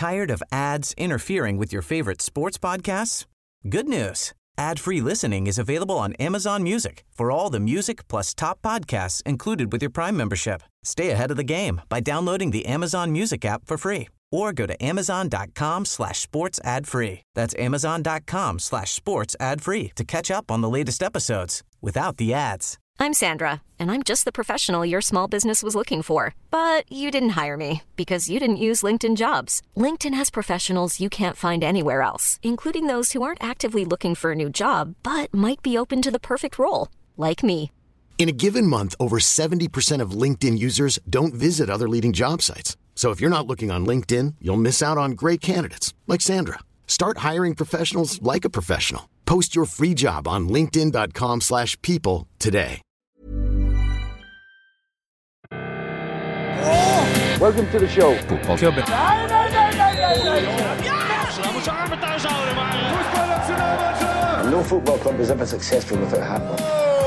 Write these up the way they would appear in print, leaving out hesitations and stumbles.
Tired of ads interfering with your favorite sports podcasts? Good news. Ad-free listening is available on Amazon Music for all the music plus top podcasts included with your Prime membership. Stay ahead of the game by downloading the Amazon Music app for free or go to amazon.com/sports ad free. That's amazon.com/sports ad free to catch up on the latest episodes without the ads. I'm Sandra, and I'm just the professional your small business was looking for. But you didn't hire me because you didn't use LinkedIn Jobs. LinkedIn has professionals you can't find anywhere else, including those who aren't actively looking for a new job, but might be open to the perfect role, like me. In a given month, over 70% of LinkedIn users don't visit other leading job sites. So if you're not looking on LinkedIn, you'll miss out on great candidates like Sandra. Start hiring professionals like a professional. Post your free job on linkedin.com/people today. Welcome to the show. Voetbalclubben. No football club is ever successful without a hat.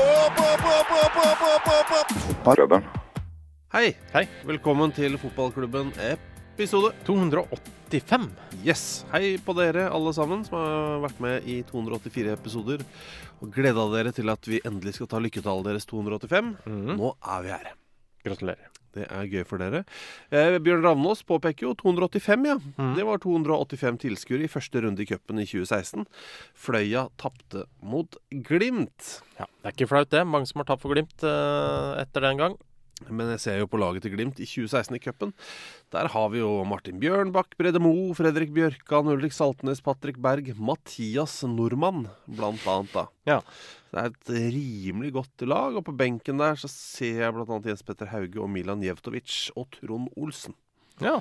Hei, velkommen til fotballklubben episode 285. Yes, hei på dere alle sammen som har vært med i 284 episoder og gledet dere til at vi endelig skal ta lykketallet deres 285. Nå vi her. Gratulerer. Det gøy for dere. Bjørn Ravnås påpeker jo 285, ja. Det var 285 tilskuere i første runde i cupen i 2016. Fløya tappte mot Glimt. Ja, det ikke flaut det. Mange som har tapt for Glimt etter den gang. Men jeg ser jo på laget til Glimt i 2016 i cupen. Der har vi jo Martin Bjørnbakk, Brede Mo, Fredrik Bjørkan, Ulrik Saltnes, Patrick Berg, Mathias Normann, blant annet da. Ja. Det et rimelig godt lag, og på benken der så ser jeg blant annet Jens Petter Hauge og Milan Jevtovic og Trond Olsen. Ja.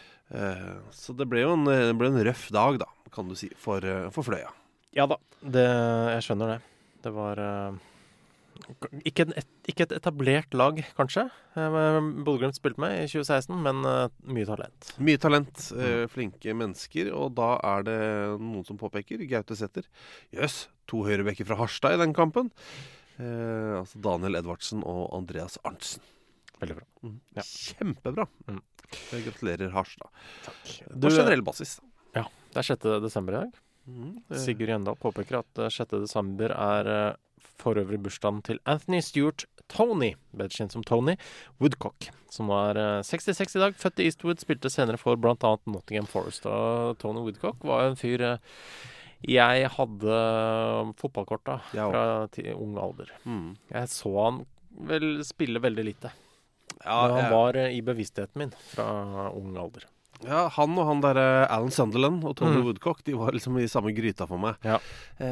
Så det ble jo en røff dag da, kan du si, for Fløya. Ja da, jeg skjønner det. Det var ikke et etablert lag, kanskje. Bodø/Glimt spilte med i 2016, men mye talent. Mye talent, flinke mennesker, og da det noen som påpeker, Gaute Sæther. Jøss, 2 høyrebekker fra Harstad i den kampen. Altså Daniel Edvardsen og Andreas Arntzen. Veldig bra. Ja. Kjempebra. Gratulerer Harstad. Takk. På generell basis. Ja, det 6. desember i dag. Sigurd Gjøndal påpeker at 6. desember for øvrig bursdagen til Anthony Stewart Tony, bedre kjent som Tony Woodcock, som var 66 i dag, født i Eastwood, spilte senere for blant annet Nottingham Forest. Og Tony Woodcock var en fyr jeg hadde fotballkort da, fra ung alder. Jeg så han vel spille veldig lite. Men han var i bevisstheten min fra ung alder. Ja, han og han der Alan Sunderland og Tony Woodcock, de var liksom i samme gryta for meg. Ja.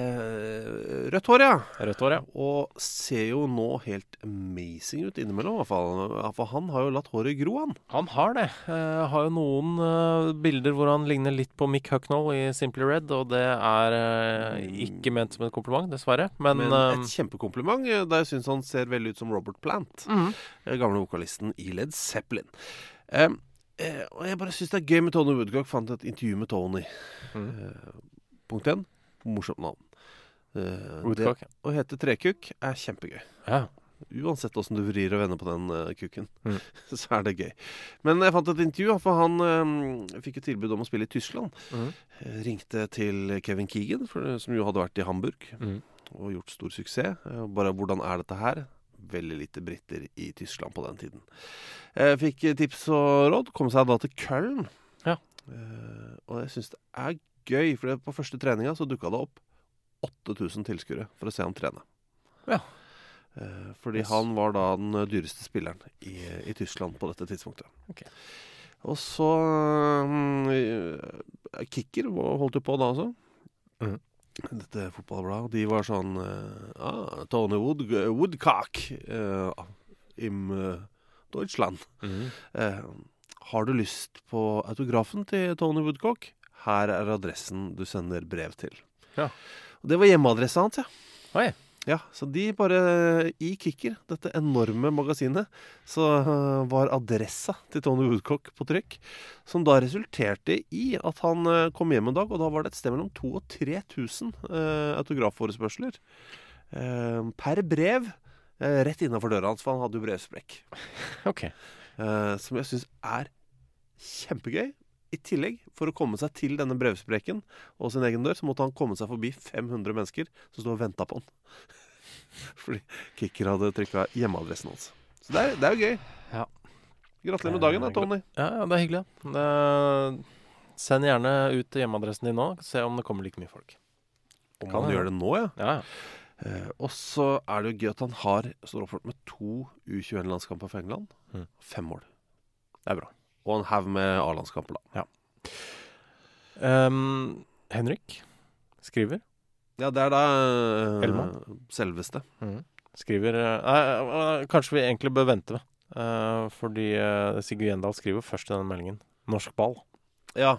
Rødt hår, ja. Rødt hår, ja. Og ser jo nå helt amazing ut innimellom, i hvert fall. For han har jo latt håret gro, han. Han har det. Har jo noen bilder hvor han ligner litt på Mick Hucknall i Simply Red, og det ikke ment som et kompliment, dessverre. Men et kjempekompliment, da jeg synes han ser veldig ut som Robert Plant, gamle vokalisten i Led Zeppelin. Og jeg bare synes det gøy med Tony Woodcock. Fant et intervju med Tony. Punkt 1, morsomt navn. Woodcock, å hete Trekuk kjempegøy. Ja. Uansett hvordan du vrir og vender på den kukken, så det gøy. Men jeg fant et intervju, for han fikk et tilbud om å spille i Tyskland. Ringte til Kevin Keegan, som jo hadde vært i Hamburg, og gjort stor suksess. Bare hvordan dette her? Veldig lite britter i Tyskland på den tiden. Fikk tips og råd, kom seg da til Köln. Ja. Og jeg synes det gøy, for på første treninga så dukket det opp 8000 tilskuere for å se han trene. Ja. Fordi han var da den dyreste spilleren i Tyskland på dette tidspunktet. Okay. Og så Kicker holdt jo på da også. Dette fotballbladet, de var sånn Tony Woodcock im Deutschland. Har du lyst på autografen til Tony Woodcock? Her adressen du sender brev til. Ja. Og det var hjemmeadressa hans, ja. Oi. Ja, så de bare i Kicker, dette enorme magasinet, så var adressa til Tony Woodcock på trykk, som da resulterte i at han kom hjem en dag, og da var det et sted mellom 2 og 3 000 autografforespørsler per brev, rett innenfor døra hans, for han hadde jo brevsprekk. Ok. Som jeg synes kjempegøy. I tillegg, for å komme seg til denne brevspreken og sin egen dør, så måtte han komme seg forbi 500 mennesker som stod og ventet på han. Fordi Kicker hadde trykket hjemmeadressen hans. Så det er jo gøy. Ja. Gratulerer med dagen da, Tony. Ja, det er hyggelig. Send gjerne ut hjemmeadressen din nå, se om det kommer like mye folk. Om han gjør det nå, ja. Ja. Og så er det jo gøy at han står oppført med 2 U21-landskamper for England. 5 mål. Det er bra. Og en haug med A-landskamper da. Ja. Henrik skriver. Ja, det er da Elman. Selveste. Skriver kanskje vi egentlig bør vente fordi Sigurd Gjendal skriver først i denne meldingen. Norsk ball. Ja.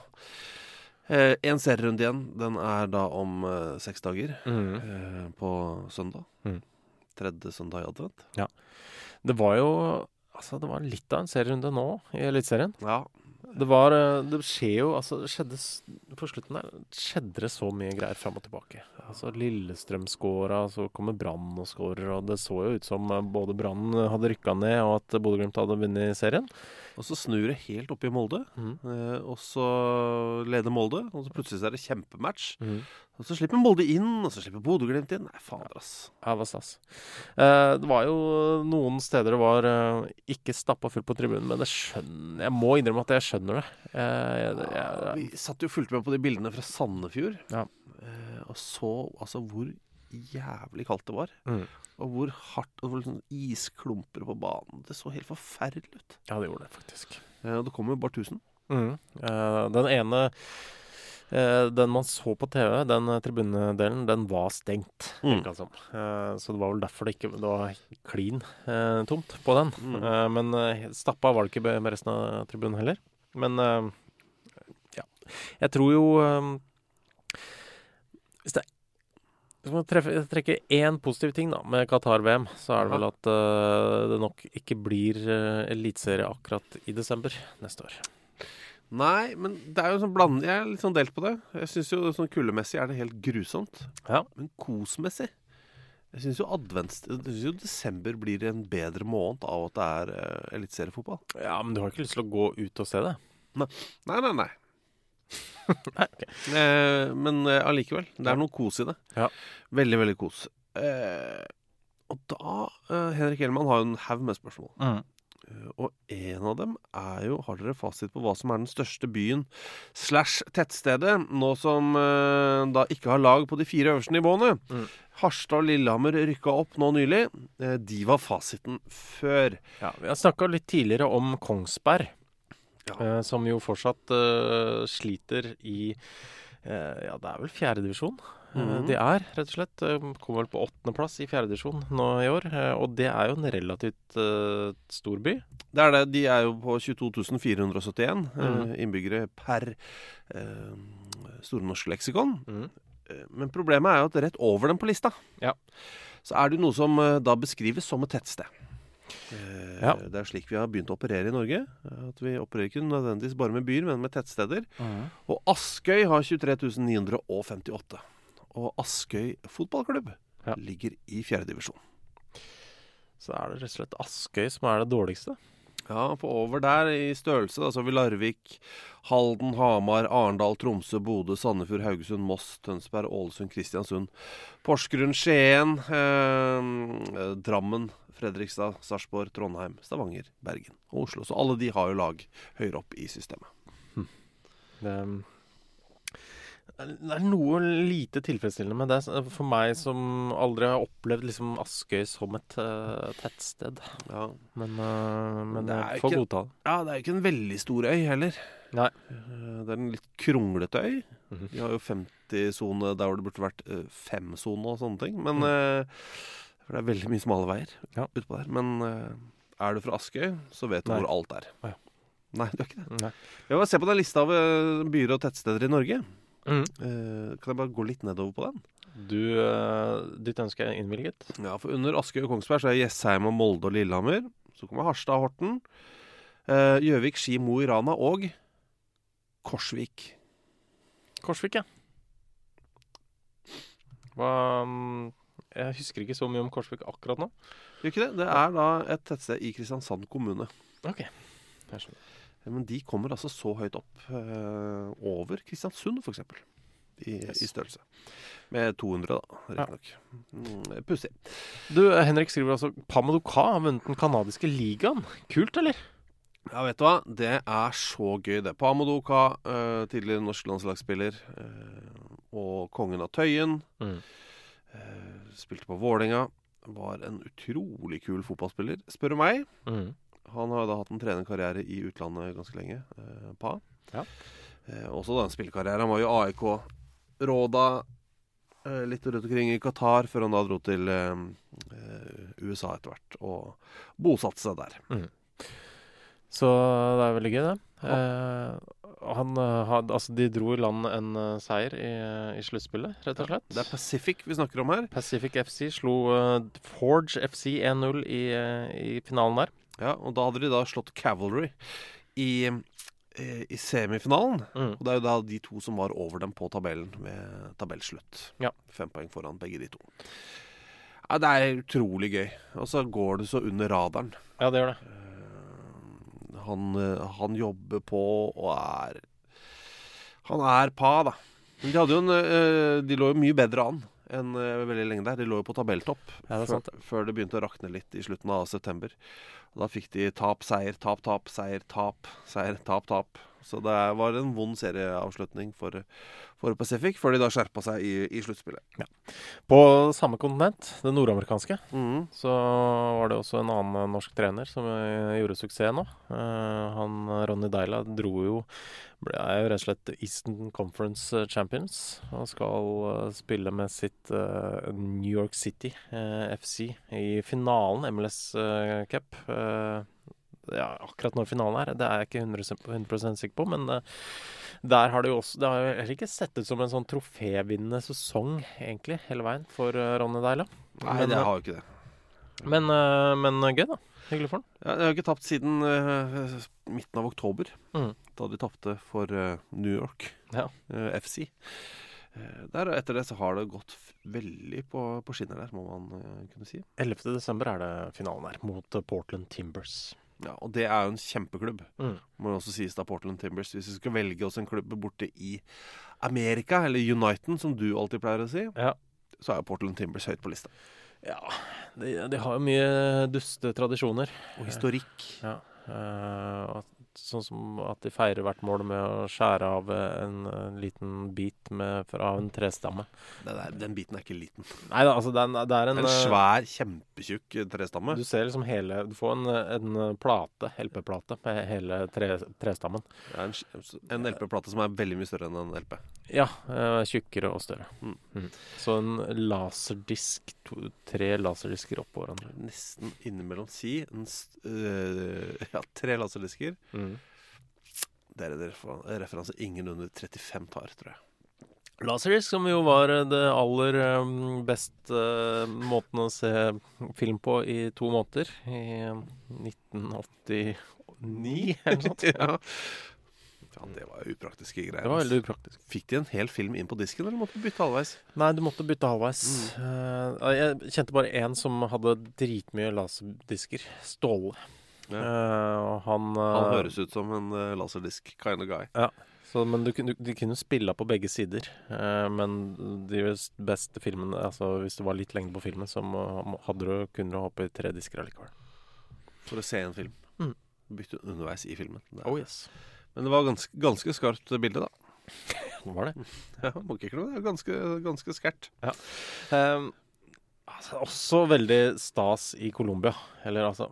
En serierunde igjen. Den er da om 6 dager. På søndag. 3. søndag i advent. Ja. Det var jo det var litt av en serierunde nå i Elitserien. Ja. Det skjer jo, det skjedde på slutten der, skjedde det så mye greier frem og tilbake. Lillestrøm skåra, så kommer Brann og skårer, og det så jo ut som både Brann hadde rykket ned, og at Bodø Glimt hadde vunnet serien. Og så snur det helt opp i Molde, og så leder Molde, og så plutselig er det kjempematch. Og så slipper Molde inn, og så slipper Bodø Glimt inn. Nei, fader ass. Ja, det var stas. Det var jo noen steder det var ikke stappet fullt på tribunen, men jeg må innrømme at jeg skjønner det. Vi satt jo fullt med på de bildene fra Sandefjord, og så hvor jævlig kaldt det var. Og hvor hardt, og hvor sånn isklumper på banen. Det så helt forferdelig ut. Ja, det gjorde det faktisk. Det kom jo bare 1000. Den ene, den man så på TV, den tribunedelen, den var stengt. Så det var vel derfor det var klin tomt på den. Men stappa var det ikke med resten av tribunen heller. Men ja, jeg tror jo hvis man trekker én positiv ting da, med Qatar-VM, så er det vel at det nok ikke blir elitserie akkurat i desember neste år. Nei, men det er jo sånn blanding. Jeg er litt sånn delt på det. Jeg synes jo sånn kuldemessig er det helt grusomt. Ja. Men kosmessig. Jeg synes jo desember blir en bedre måned av at det er elitseriefotball. Ja, men du har ikke lyst til å gå ut og se det? Nei. Nei, okay. Men allikevel, det er noe kos i det. Ja. Veldig, veldig kos. Og da, Henrik Elman har jo en haug med spørsmål. Og en av dem er jo, har dere fasit på hva som er den største byen / tettstedet, nå som da ikke har lag på de 4 øverste nivåene? Harstad og Lillehammer rykket opp nå nylig. De var fasiten før. Ja, vi har snakket litt tidligere om Kongsberg. Som jo fortsatt sliter i det er vel 4. divisjon. De er rett og slett kommer vel på 8. plass i 4. divisjon nå i år, og det er jo en relativt stor by. Det er det. De er jo på 22 471 innbyggere per Store norske leksikon. Men problemet er jo at rett over dem på lista så er det noe som da beskrives som et tettsted. Det er slik vi har begynt å operere i Norge. At vi opererer ikke nødvendigvis bare med byer, men med tettsteder. Og Askøy har 23 958. Og Askøy fotballklubb ligger i 4. divisjon. Så er det rett og slett Askøy som er det dårligste? Ja, på over der i størrelse, da, så har vi Larvik, Halden, Hamar, Arendal, Tromsø, Bodø, Sandefjord, Haugesund, Moss, Tønsberg, Ålesund, Kristiansund, Porsgrunn, Skien, Drammen, Fredrikstad, Sarpsborg, Trondheim, Stavanger, Bergen og Oslo. Så alle de har jo lag høyere opp i systemet. Det er noe lite tilfredsstillende med det for meg som aldri har opplevd liksom Askøy som et tettsted. Ja. Men det er får godta det. Ja, det er ikke en veldig stor øy heller. Nei. Det er en litt kronglete øy. De har jo 50-zone der hvor det burde vært 5-zone og sånne ting. Men for det er veldig mye smale veier utpå der. Men er du fra Askøy, så vet du hvor alt er. Nei, du er ikke det. Nei. Jeg vil se på den lista av byer og tettsteder i Norge. Kan jeg bare gå litt nedover på den? Ditt ønske er innvilget? Ja, for under Askøy og Kongsberg så er Jessheim og Molde og Lillehammer. Så kommer Harstad og Horten, Gjøvik, Ski, Mo i Rana og Korsvik. Korsvik, ja. Jeg husker ikke så mye om Korsvik akkurat nå. Gjør ikke det? Det er da et tettsted i Kristiansand kommune. Ok, jeg skjønner. Men de kommer altså så høyt opp over Kristiansund, for eksempel. I størrelse. Med 200 da, rett nok. Pussig. Du, Henrik skriver altså Pamodoka har vunnet den kanadiske ligaen. Kult, eller? Ja, vet du hva? Det så gøy det. Pamodoka, tidligere norsk landslagsspiller, og kongen av Tøyen. Spilte på Vålerenga. Var en utrolig kul fotballspiller, spør du meg. Han har da hatt en trenerkarriere i utlandet ganske lenge, Pa. Ja. Også da en spillekarriere. Han var jo AIK Råda, litt rundt omkring i Qatar, før han da dro til USA etter hvert, og bosatte seg der. Så det veldig gøy, det. De dro i land en seier i sluttspillet, rett og slett. Det Pacific vi snakker om her. Pacific FC slo Forge FC 1-0 i finalen der. Ja, og da hadde de da slått Cavalry i semifinalen. Og det jo da de to som var over dem på tabellen ved tabellslutt. Ja. 5 poeng foran begge de to. Ja, det utrolig gøy. Og så går det så under radaren. Ja, det gjør det. Han jobber på og han Pa, da. Men de lå jo mye bedre an enn veldig lenge der. De lå jo på tabelltopp før det begynte å rakne litt i slutten av september. Og da fikk de tap, seier, tap, tap, seier, tap, seier, tap, tap. Så det var en vond serieavslutning for Pacific, før de da skjerpa seg i sluttspillet. Ja. På samme kontinent, det nordamerikanske, så var det også en annen norsk trener som gjorde suksess nå. Ronny Deila ble jo rett og slett Eastern Conference Champions, og skal spille med sitt New York City FC i finalen, MLS Cup. Akkurat når finalen det jeg ikke 100% sikker på, men der har det jo også, det har jo heller ikke sett ut som en sånn trofévinnende sesong egentlig, hele veien for Ronny Deila. Nei, det har jo ikke det. Men gøy da, hyggelig for han. Ja, jeg har ikke tapt siden midten av oktober, da de tapte for New York FC. Etter det så har det gått veldig på skinner der, må man kunne si. 11. desember det finalen der, mot Portland Timbers. Ja, og det jo en kjempeklubb. Må også sies da Portland Timbers. Hvis vi skal velge oss en klubb borte i Amerika, eller Uniten, som du alltid pleier å si, så jo Portland Timbers høyt på lista. Ja, de har jo mye duste tradisjoner. Og historikk. Ja, sånn som at de feirer hvert mål med å skjære av en liten bit fra en trestamme. Den biten ikke liten. Nei da, altså det en svær, kjempetjukk trestamme. Du ser liksom du får en plate, LP-plate med hele trestammen. Ja, en LP-plate som veldig mye større enn en LP. Ja, tjukkere og større. Så en laserdisk, 3 laserdisker oppå hverandre. Nesten innimellom 3 laserdisker. Det referanse ingen under 35 tar, tror jeg. Laserdisk, som jo var det aller beste måten å se film på i 2 måneder i 1989 eller noe sånt. Ja, det var jo upraktiske greier. Det var veldig upraktisk. Fikk de en hel film inn på disken, eller måtte du bytte halvveis? Nei, du måtte bytte halvveis. Jeg kjente bare en som hadde dritmye laserdisker. Ståle. Ja. Han høres ut som en laserdisk kind of guy. Ja, men de kunne spille på begge sider. Men de beste filmene, altså hvis det var litt lengde på filmen, så kunne du hoppe i 3 disker allikevel. For å se en film. Bytte underveis i filmen. Oh yes. Men det var ganske skarpt bilde, da. Hva var det? Ja, må ikke noe. Det ganske skært. Ja. Også veldig stas i Colombia. Eller altså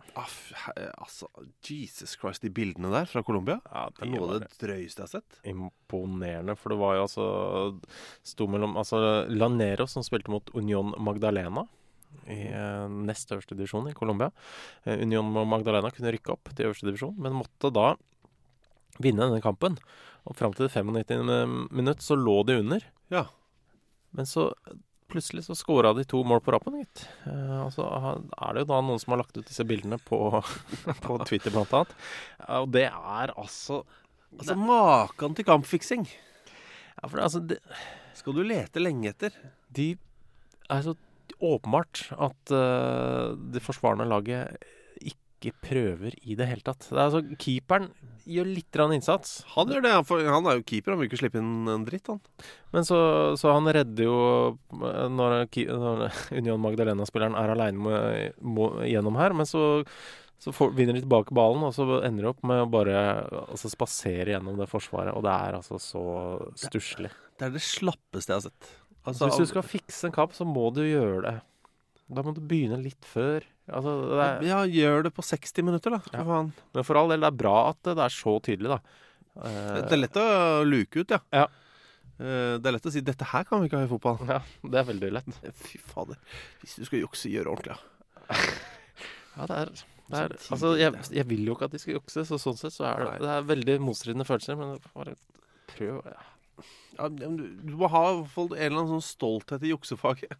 Jesus Christ, de bildene der fra Colombia. Ja, det noe av det drøyeste jeg har sett. Imponerende, for det var jo sto mellom Lanero, som spilte mot Union Magdalena i nest øverste divisjon i Colombia. Union Magdalena kunne rykke opp til øverste divisjon, men måtte da vinne denne kampen. Og frem til det 95. minutt så lå de under. Ja. Men så plutselig så skåret de 2 mål på rappen, gitt. Og så det jo da noen som har lagt ut disse bildene på Twitter blant annet. Og det altså maken til kampfiksing. Ja, for skal du lete lenge etter? De så åpenbart at det forsvarende laget ikke prøver i det hele tatt. Det er altså, keeperen gjør litt innsats. Han gjør det, for han er jo keeper, han vil ikke slippe inn en dritt, han. Men så han redder jo når Union Magdalena-spilleren er alene gjennom her, men så vinner de tilbake ballen, og så ender de opp med å bare spasere gjennom det forsvaret, og det er altså så stusslig. Det er det slappeste jeg har sett. Altså, hvis du skal fikse en kamp, så må du gjøre det. Da må du begynne litt før. Altså, ja, gjør det på 60 minutter, da. Ja. Faen. Men for all del, det er bra at det er så tydelig, da. Det er lett å luke ut, ja. Ja. Det er lett å si, dette her kan vi ikke ha i fotball. Ja, det er veldig lett. Fy fader. Hvis du skal jukse, gjør det ordentlig, ja. Ja, det er altså, jeg vil jo ikke at de skal jukse, så sånn sett så er det er veldig motstridende følelser, men bare prøv, ja. Ja, du må ha i hvert fall en eller annen sånn stolthet i juksefaget.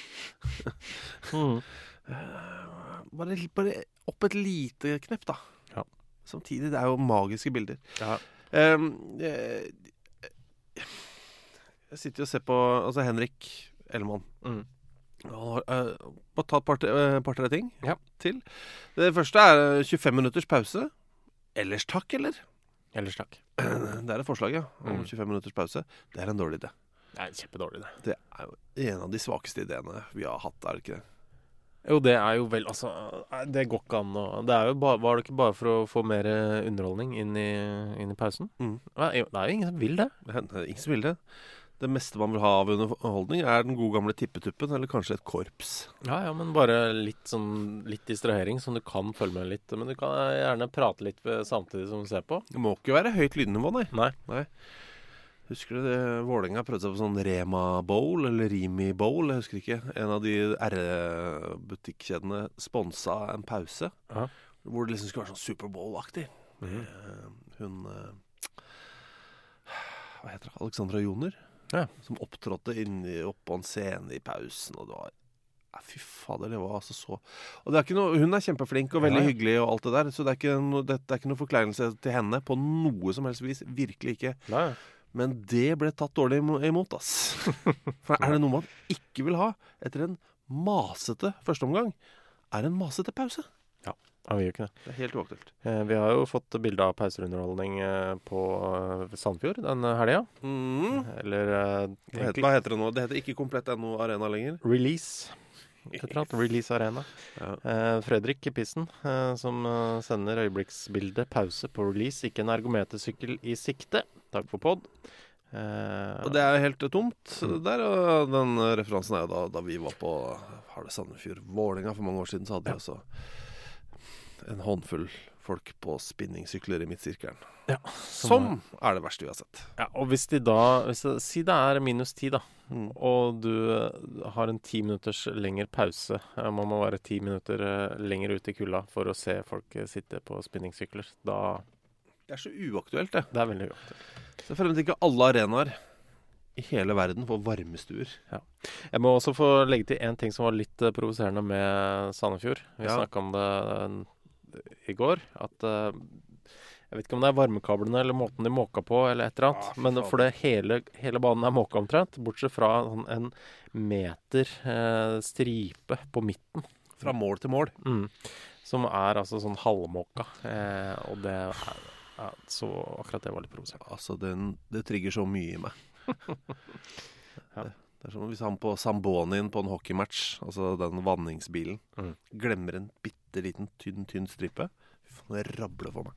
Bare opp et lite knepp, da. Ja. Samtidig, det er jo magiske bilder. Ja. Jeg sitter og ser på Henrik Ellemann. Han har bare tatt par-tre ting til. Det første er 25 minutters pause. Ellers takk, eller? Ellers takk. Det er et forslag, ja. Om 25 minutters pause. Det er en dårlig idé. Det er kjempedårlig, det. Det er jo en av de svakeste ideene vi har hatt, er det ikke det? Jo, det er jo vel, altså, det går ikke an å... Det er jo var det ikke bare for å få mer underholdning inn i pausen? Det er jo ingen som vil det. Det er ingen som vil det. Det meste man vil ha av underholdning er den gode gamle tippetuppen, eller kanskje et korps. Ja, men bare litt distrahering, som du kan følge med litt. Men du kan gjerne prate litt samtidig som du ser på. Det må ikke være høyt lydnivå, nei. Nei. Husker du det? Vålerenga prøvde seg på sånn Rema Bowl, eller Rimi Bowl, jeg husker ikke. En av de R-butikkjedene sponsa en pause, hvor det liksom skulle være sånn Super Bowl-aktig. Hun... Hva heter det? Alexandra Joner? Ja. Som opptrådte opp på en scene i pausen, og det var fy fader, det var altså så... Og det er ikke noe, hun er kjempeflink og veldig hyggelig og alt det der, så det er ikke noe forkleinelse til henne på noe som helst vis, virkelig ikke. Nei. Men det ble tatt dårlig imot, ass. For er det noe man ikke vil ha etter en masete første omgang, er en masete pause. Ja, vi gjør ikke det. Det er helt uaktuelt. Vi har jo fått bilde av pauserunderholdning på Sandfjord den helga. Eller... Hva heter det nå? Det heter ikke Komplett NO Arena lenger. Release. Release Arena. Ja. Fredrik Pissen, som sender øyeblikksbilde pause på Release. Ikke en ergometersykkel i sikte. Takk for podd. Og det er helt tomt der, og den referansen er jo da vi var på Sandefjord Vålerenga for mange år siden, så hadde vi også en håndfull folk på spinningsykler i midtsirkelen. Ja, som er det verste vi har sett. Ja, og hvis si det er -10 da, og du har en 10 minutters lengre pause, man må være 10 minutter lenger ute i kulda for å se folk sitte på spinningsykler, da... Det er så uaktuelt, det. Det er veldig uaktuelt. Så fremdeles ikke alle arenaer i hele verden får varmestuer. Ja. Jeg må også få legge til en ting som var litt provoserende med Sandefjord. Vi snakket om det i går, at jeg vet ikke om det er varmekablene eller måten de måka på eller et eller annet, men for det hele banen er måka omtrent, bortsett fra en meter stripe på midten. Fra mål til mål. Som er altså sånn halvmåka, og det så akkurat det var litt provoserende. Altså, det trigger så mye i meg. Det er som hvis han på Sambonien på en hockeymatch, altså den vanningsbilen, glemmer en bitteliten tynn stripe. Fy faen, det rabler for meg.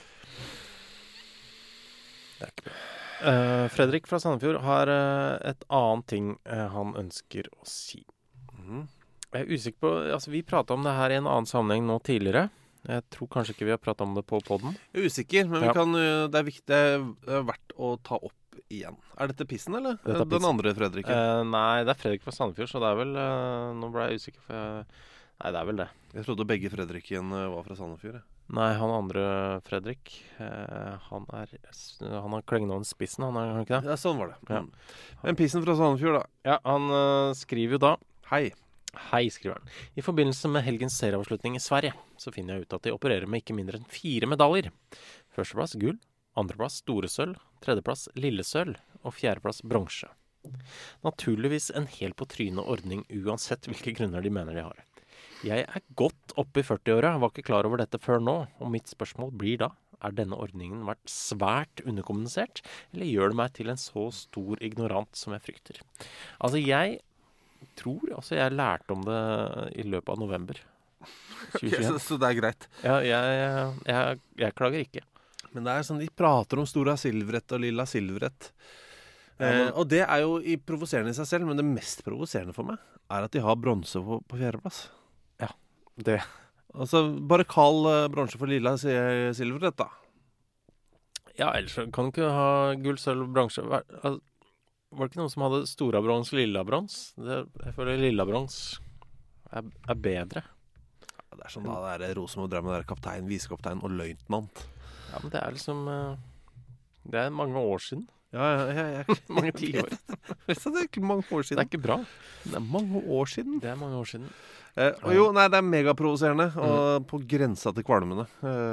Det er ikke bra. Fredrik fra Sandefjord har et annet ting han ønsker å si. Jeg er usikker på, altså vi pratet om det her i en annen sammenheng nå tidligere. Jeg tror kanskje ikke vi har pratet om det på podden. Jeg er usikker, men det er viktig, det er verdt å ta opp igjen. Er dette Pissen, eller? Den andre Fredrik? Nei, det er Fredrik fra Sandefjord, så det er vel... nå ble jeg usikker, nei, det er vel det. Jeg trodde begge Fredriken var fra Sandefjord. Nei, han andre Fredrik, han har Klengenåen Spissen, han er ikke det? Ja, sånn var det. Ja. Men Pissen fra Sandefjord, da? Ja, han skriver jo da... Hei, skriver han. I forbindelse med helgens serieavslutning i Sverige, så finner jeg ut at de opererer med ikke mindre enn 4 medaljer. Førsteplass gull, andreplass store sølv, tredjeplass lille sølv og fjerdeplass bronse. Naturligvis en helt på trynet ordning uansett hvilke grunner de mener de har. Jeg godt oppe i 40-åra, var ikke klar over dette før nå, og mitt spørsmål blir da, denne ordningen vært svært underkommunisert, eller gjør det meg til en så stor ignorant som jeg frykter? Altså, jeg lærte om det i løpet av november 2021. Så det greit? Ja, jeg klager ikke. Men det sånn, de prater om Stora Silverett og Lilla Silverett. Og det jo provoserende i seg selv, men det mest provoserende for meg at de har bronse på fjerdeplass. Ja, det. Altså, bare kall bronse for Lilla Silverett, da. Ja, ellers kan du ikke ha gull, sølv, bronse. Var det ikke noen som hadde stora brons, lilla brons? Jeg føler lilla brons bedre. Ja, det sånn da, det Rosenborg drev med kaptein, visekaptein og løytnant. Ja, men det liksom det mange år siden. Ja. Mange tiår. Det ikke mange år siden. Det ikke bra. Det mange år siden. Det mange år siden. Og jo, nei, det megaprovoserende, og på grensa til kvalmende.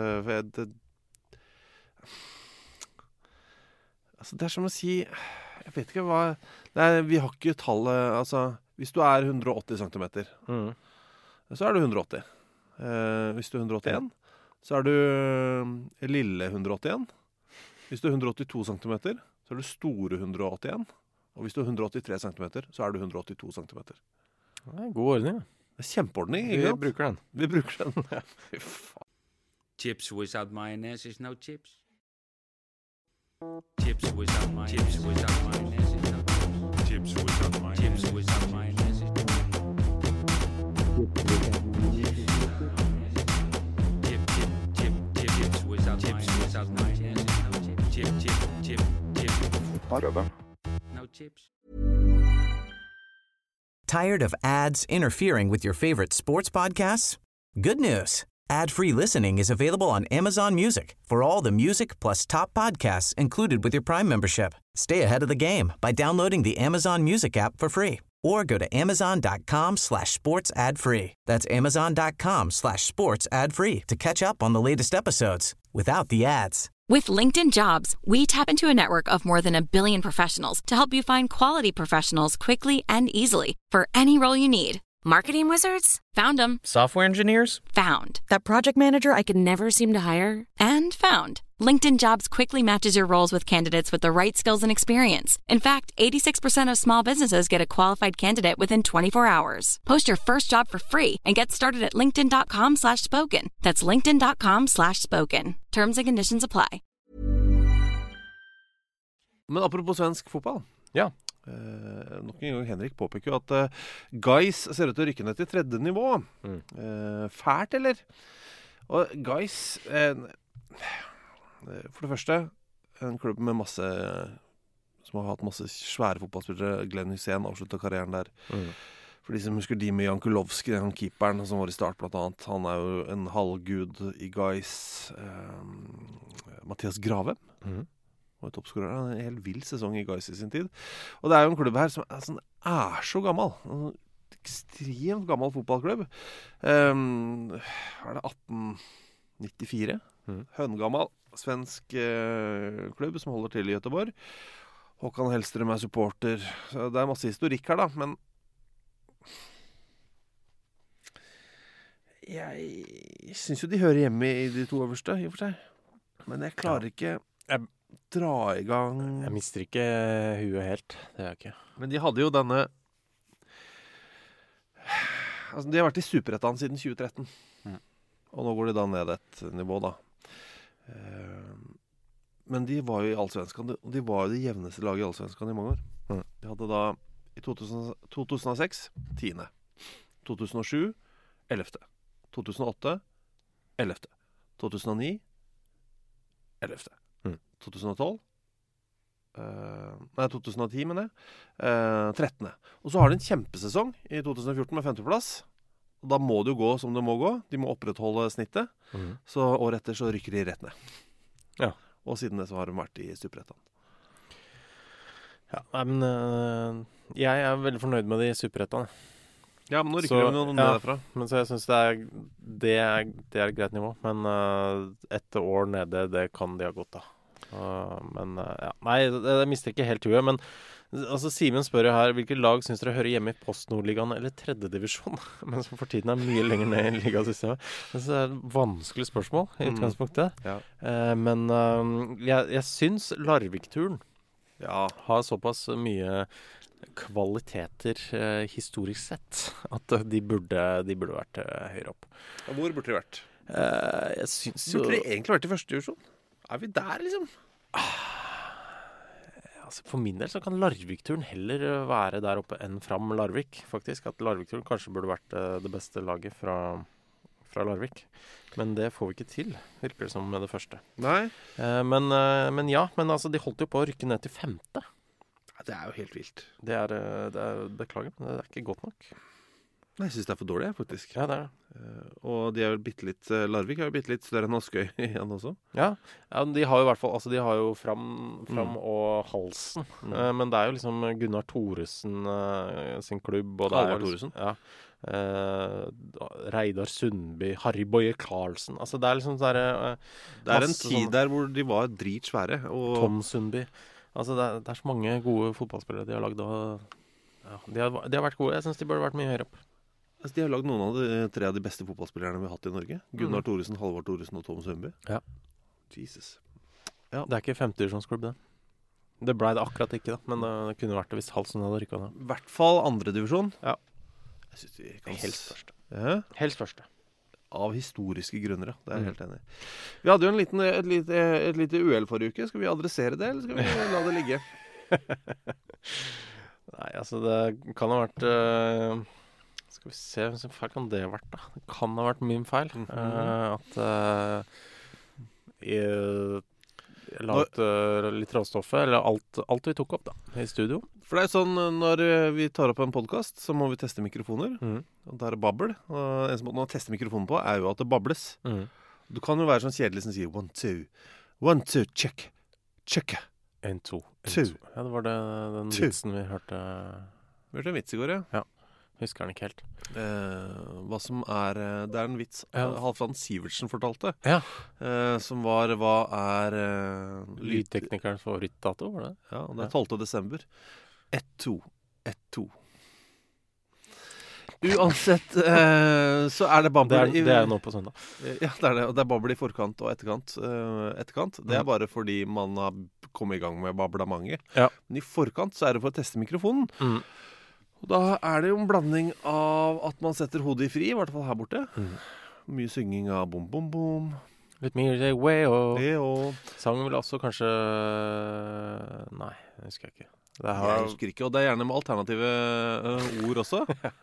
Altså, det som å si, jeg vet ikke hva, vi har ikke tallet, altså, hvis du 180 centimeter, så du 180. Hvis du 181, så du lille 181. Hvis du 182 centimeter, så du store 181. Og hvis du 183 centimeter, så du 182 centimeter. Det god ordning, da. Det kjempeordning, ikke Vi sant? bruker den. Vi bruker den. Ja, fy faen. Chips without mayonnaise is no chips. Chips without mayonnaise. Chips without mayonnaise is no chips. Chips without mayonnaise. Chips without mayonnaise is no chips without mayonnaise. No chips. Tired of ads interfering with your favorite sports podcasts? Good news. Ad-free listening is available on Amazon Music for all the music plus top podcasts included with your Prime membership. Stay ahead of the game by downloading the Amazon Music app for free or go to amazon.com/sports ad free. That's amazon.com/sports ad free to catch up on the latest episodes without the ads. With LinkedIn Jobs, we tap into a network of more than 1 billion professionals to help you find quality professionals quickly and easily for any role you need. Marketing wizards? Found them. Software engineers? Found. That project manager I could never seem to hire? And found. LinkedIn Jobs quickly matches your roles with candidates with the right skills and experience. In fact, 86% of small businesses get a qualified candidate within 24 hours. Post your first job for free and get started at linkedin.com/spoken. That's linkedin.com/spoken. Terms and conditions apply. Men apropos svensk fotball. Ja. Nok en gang Henrik påpeker jo at Gais ser ut til å rykke ned til 3. nivå. Fælt, eller? Og Gais for det første en klubb med masse som har hatt masse svære fotballspillere. Glenn Hussein avsluttet karrieren der. For de som husker Dimi Jankulovski, han keeperen som var i start blant annet. Han jo en halvgud i Gais. Mathias Gravem var toppskårer. En helt vill sesong i Gais i sin tid. Og det jo en klubb her som så gammel. En ekstremt gammel fotballklubb. Det 1894? Høngammal svensk klubb som holder til i Göteborg. Håkan Hellstrøm supporter. Så det masse historikk her da, men jeg synes jo de hører hjemme i de 2 øverste, i og for seg. Men jeg klarer ikke dra i gang. Jeg mister ikke huet helt. Det gjør jeg ikke. Men de hadde jo denne altså, de har vært i Superettan siden 2013. Og nå går de da ned et nivå da. Men de var jo i Allsvenskan, og de var jo det jevneste laget i Allsvenskan i mange år. De hadde da i 2006 10. 2007 11. 2008 11. 2009 11. 2012 nei, 2010 mener jeg 13. Og så har de en kjempesesong i 2014 med 5. plass. Og da må det jo gå som det må gå. De må opprettholde snittet. Så året etter så rykker de rett ned. Ja. Og siden det så har de vært i Superettan. Ja, men jeg veldig fornøyd med de i Superettan. Ja, men nå rykker de noe ned derfra. Men så jeg synes det er et greit nivå. Men etter år nede, det kan de ha godt da. Men ja, nei, det mister ikke helt huet. Men altså, Simen spør jo her, hvilke lag synes dere hører hjemme i Post-Nordligaen eller 3. divisjon? Men som for tiden er mye lenger ned i ligasystemet. Det er et vanskelig spørsmål i utgangspunktet. Ja. Men jeg synes Larvik-turen har såpass mye kvaliteter historisk sett at de burde vært høyere opp. Hvor burde de vært? Jeg synes jo... Burde de egentlig vært i 1. divisjon? Er vi der, liksom? Altså, for min del så kan Larvik-turen heller være der oppe enn Fram Larvik, faktisk. At Larvik-turen kanskje burde vært det beste laget fra Larvik. Men det får vi ikke til, virker det som med det første. Nei. Men altså, de holdt jo på å rykke ned til 5. Det er jo helt vilt. Det er beklager, men det er ikke godt nok. Nei, jeg synes det er for dårlig, faktisk. Ja, det er det. Og de er jo bittelitt... Larvik er jo bittelitt større enn Askøy igjen også. Ja, de har jo i hvert fall... Altså, de har jo Fram og Halsen. Men det er jo liksom Gunnar Thoresen sin klubb. Og Halvard Thoresen? Ja. Reidar Sundby, Harry Boye Karlsen. Altså, det er liksom det er en tid der hvor de var dritsvære. Og... Tom Sundby. Altså, det er så mange gode fotballspillere de har lagd, og de har vært gode. Jeg synes de burde vært mye høyere opp. Altså, de har lagd noen av de 3 av de beste fotballspillerne vi har hatt i Norge. Gunnar Thoresen, Halvard Thoresen og Tom Sundby. Ja. Jesus. Ja. Det er ikke 5. divisjonsklubb, det. Det ble det akkurat ikke, da. Men det kunne vært det hvis Halsen hadde rykket ned. I hvert fall 2. divisjon. Ja. Jeg synes de kan... Helst første. Ja? Helst første. Av historiske grunner, ja. Det er jeg helt enig i. Vi hadde jo et lite uhell forrige uke. Skal vi adressere det, eller skal vi la det ligge? Nei, altså det kan ha vært skal vi se, hvilken feil kan det ha vært da? Det kan ha vært min feil. At jeg la ut litt råstoffet, eller alt vi tok opp da, i studio. For det er sånn, når vi tar opp en podcast, så må vi teste mikrofoner. Og der er babbel. Og en måte å teste mikrofonen på er jo at det bables. Du kan jo være sånn kjedelig som sier 1, 2, check, check. 1, 2. Ja, det var den vitsen vi hørte. Vi hørte en vits i går, ja. Ja, husker den ikke helt. Hva som er... Det er en vits Halvdan Sivertsen fortalte. Ja. Som var, hva er... Lydteknikerens favorittdato, var det? Ja, og det er 12. desember. 1, 2, 1, 2. Uansett, så er det babbel... Det er nå på søndag. Ja, det er det. Og det er babbel i forkant og etterkant. Det er bare fordi man har kommet i gang med bablementet. Ja. Men i forkant så er det for å teste mikrofonen. Og da er det jo en blanding av at man setter hodet i fri, i hvert fall her borte. Mye synging av bom, bom, bom. Litt mye og sangen vil også kanskje... Nei, det husker jeg ikke. Jeg husker ikke, og det er gjerne med alternative ord også.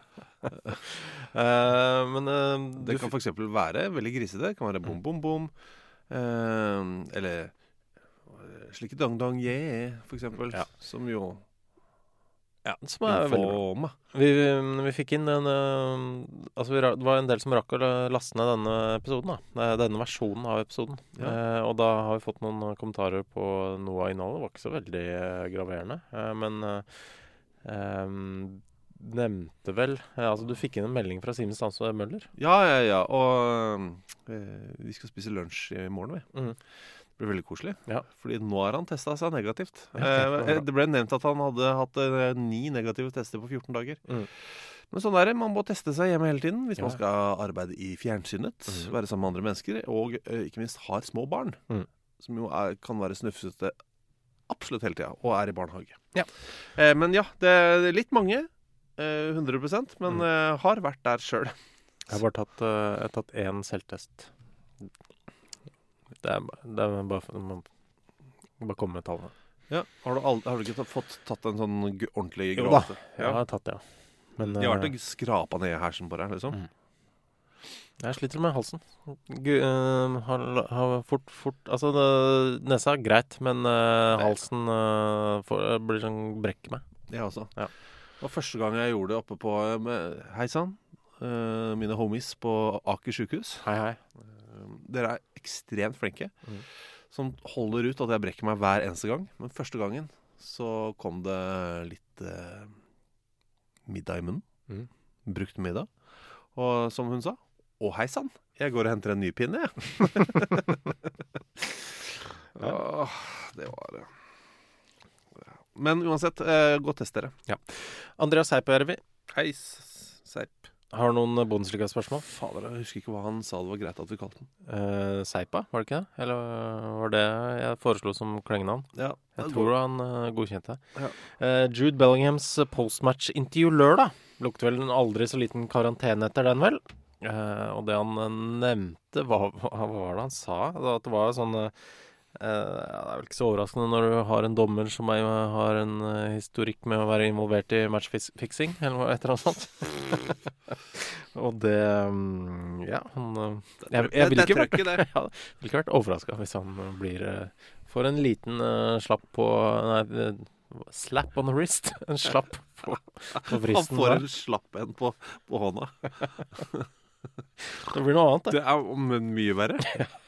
Men det kan for eksempel være veldig grisete. Det kan være bom, bom, bom. Eller slikke dang, dang, yeah, for eksempel. Ja. Som jo... Ja, som er veldig bra. Vi fikk inn altså det var en del som rakk å laste ned denne episoden da. Denne versjonen av episoden. Og da har vi fått noen kommentarer på noe av innholdet. Det var ikke så veldig graverende. Men nevnte vel altså du fikk inn en melding fra Simen Stansø Møller. Ja. Og vi skal spise lunsj i morgen, vi. Det ble veldig koselig, fordi nå har han testet seg negativt. Det ble nevnt at han hadde hatt 9 negative tester på 14 dager. Men sånn er det, man må teste seg hjemme hele tiden hvis man skal arbeide i fjernsynet, være sammen med andre mennesker, og ikke minst har små barn, som jo kan være snufsete absolutt hele tiden, og er i barnehage. Ja. Men ja, det er litt mange, 100%, men har vært der selv. Jeg har bare tatt 1 selvtest. Det er bare komme med tallene. Ja, har du ikke fått tatt en sånn ordentlig grov? Jo da, jeg har tatt det, ja. Men, jeg har vært skrapet ned i hersen på deg, liksom. Jeg sliter med halsen. Har fort altså nesa er greit, men halsen blir sånn brekker meg. Jeg også. Ja. Det var første gang jeg gjorde det oppe på Hei sann, mine homies på Aker sykehus. Hei. Dere er ekstremt flinke, som holder ut at jeg brekker meg hver eneste gang. Men første gangen så kom det litt middag i munnen. Brukt middag. Og som hun sa, hei sann, jeg går og henter en ny pinne, jeg. Det var det. Men uansett, gå og test dere. Ja. Andreas Seipajärvi. Hei, Seip. Har du noen Bundesliga-spørsmål? Fader, jeg husker ikke hva han sa det var greit at vi kalte den. Seipa, var det ikke det? Eller var det jeg foreslo som klengenavn? Ja. Jeg tror han godkjente. Ja. Jude Bellinghams postmatch-intervju lørdag. Lukte vel en aldri så liten karantene etter den, vel? Og det han nevnte, hva var det han sa? At det var sånn... det er vel ikke så overraskende når du har en dommer som har en historikk med å være involvert i matchfixing, eller et eller annet sånt. Og det ja, han jeg vil ikke vært overrasket hvis han blir får en liten slapp på slap on the wrist. En slapp på vristen. Han får en slapp en på hånda. Det blir noe annet, det er mye verre.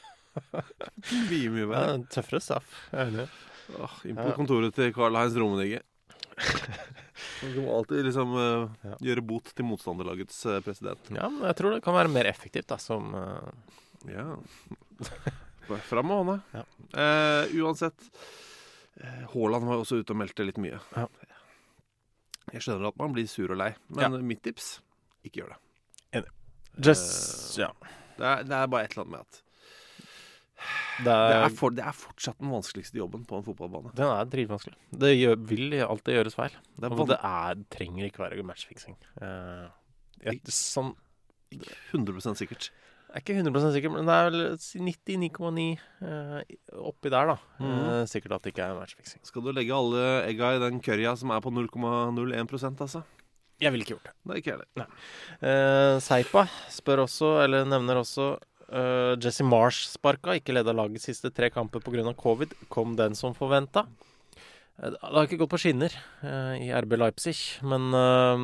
Mye verre. Tøffere straff. Inn på kontoret til Karl-Heinz Rummenigge. Du må alltid liksom gjøre bot til motstanderlagets president. Ja, men jeg tror det kan være mer effektivt da, som ja. Fram med hånda. Ja. Uansett, Haaland var også ute og meldte litt mye. Ja. Jeg skjønner at man blir sur og lei, men mitt tips, ikke gjør det. Enig. Ja. Det er bare et eller annet med at det er fortsatt den vanskeligste jobben på en fotballbane. Den er dritvanskelig. Det vil alltid gjøres feil. Det trenger ikke være matchfixing. Sånn 100% sikkert. Jeg er ikke 100% sikker, men det er vel 99,9 oppi der da. Sikkert at det ikke er matchfixing. Skal du legge alle egga i den currya som er på 0,01%, altså? Jeg ville ikke gjort det. Nei, ikke heller. Seipa spør også, eller nevner også Jesse Marsh sparka, ikke ledet laget siste 3 kamper på grunn av covid. Kom den som forventet. Det har ikke gått på skinner i RB Leipzig, men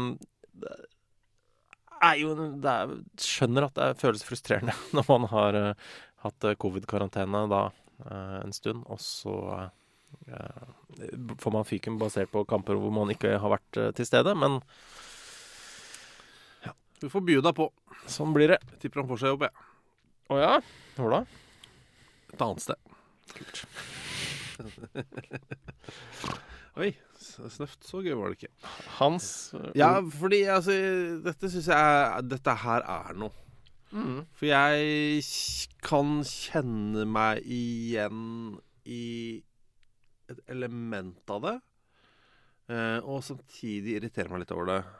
skjønner at det føles frustrerende når man har hatt covid-karantene da en stund, og så får man fyken basert på kamper hvor man ikke har vært til stede, men ja. Du får by deg på. Sånn blir det. Jeg tipper han får seg jobb, jeg. Åja, hvor da? Et annet sted. Kult. Oi, snøft, så gøy var det ikke. Hans ja, fordi altså, dette synes jeg dette her er noe. For jeg kan kjenne meg igjen i et element av det, og samtidig irritere meg litt over det.